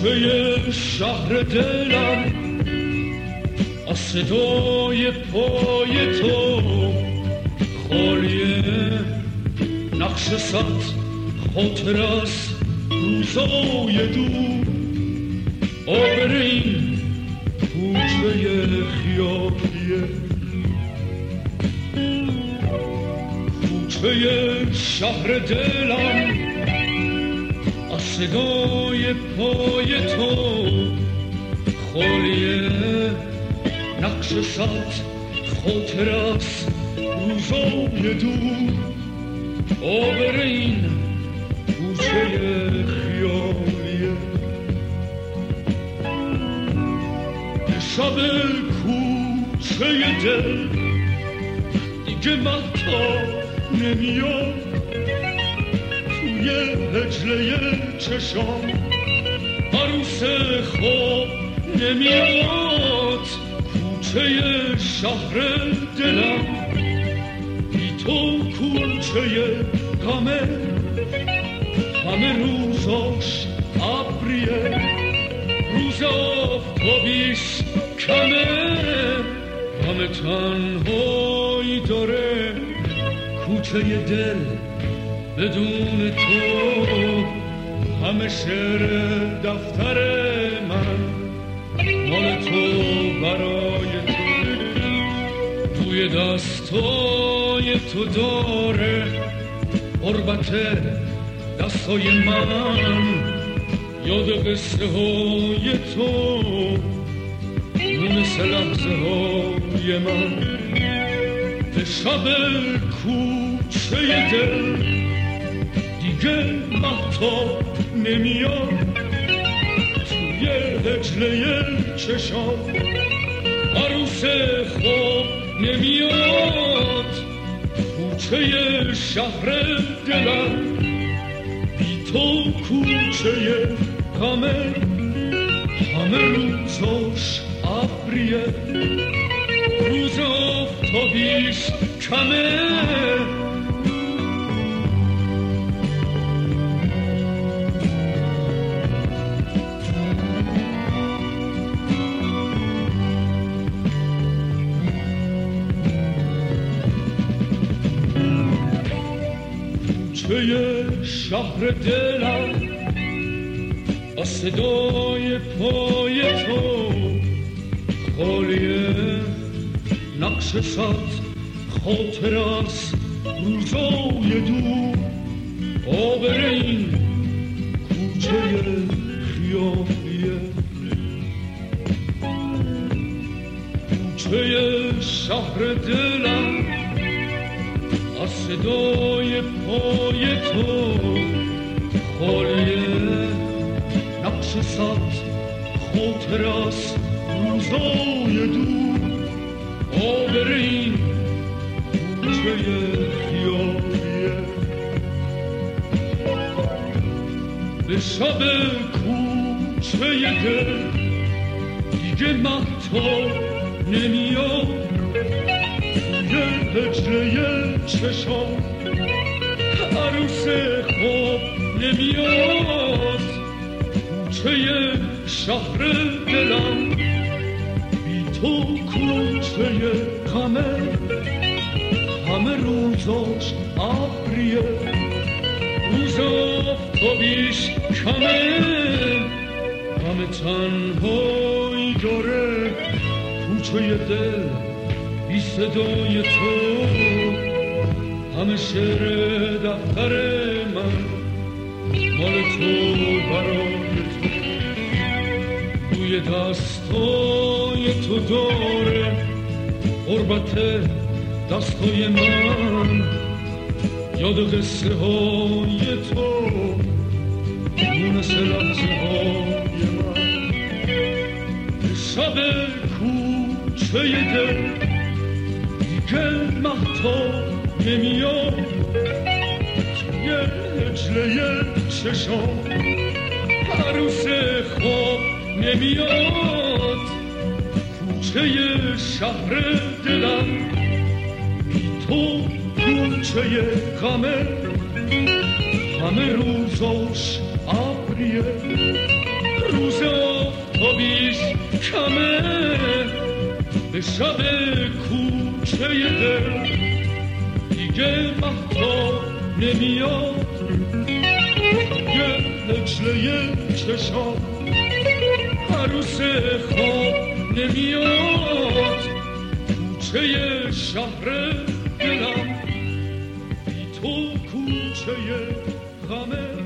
کوچه شهر دلم از صدای پای تو خالیه، نقش صد خاطر از روزای دور. آبرین کوچه خیالیه، کوچه شهر دلم از صدای پای تو خالیه، نقش صد خاطر از روزای دور. آبرین کوچه خیالیه، شب کوچه دل دیگه مهتاب نمیاد، توی هجله چشام عروس خواب نمیاد. کوچه شهر دلم بی تو کوچه غمه، همه روزاش ابریه، روز آفتابیش کمه. همه تنهایی داره کوچه دل بدون تو، همه شعر دفتر من مال تو برای تو، توی دستای تو داره قربت دستای من. یاد قصه های تو مثل لحظه های من. به شب کوچه دل دیگه مهتاب نمیاد، توی هجله چشام عروس خواب نمیاد. کوچه شهر دلم بی تو کوچه غمه، همه روزاش ابریه، روز آفتابیش کمه. کوچه شهر دلم از صدای پای تو خالیه، نقش صد خاطر از روزای دور. آبرین کوچه خیالیه، کوچه شهر دلم از صدای پای تو خالیه، نقش صد خاطر از روزای دور. آبرین کوچه خیالیه، به شب کوچه دل دیگه مهتاب نمیاد، توی هجله چشام عروس خواب نمیاد. کوچه شهر دلم بی تو کوچه غمه، همه روزاش ابریه، روز آفتابیش کمه. همه تنهایی داره کوچه دل بی صدای تو، همه شعر دفتر من مال تو برای تو، توی دستای تو داره قربت دستای من. یاد قصه های تو مثل لحظه های من. شب کوچه دل دیگه مهتاب نمیاد، توی هجله چشام عروس خواب نمیاد. کوچه شهر دلم بی تو کوچه غمه، همه روزاش ابریه، روز به شب کوچه دل دیگه مهتاب نمیاد، دیگه نجله چشام عروس خواب نمیاد. کوچه شهر دلم بی تو کوچه غمه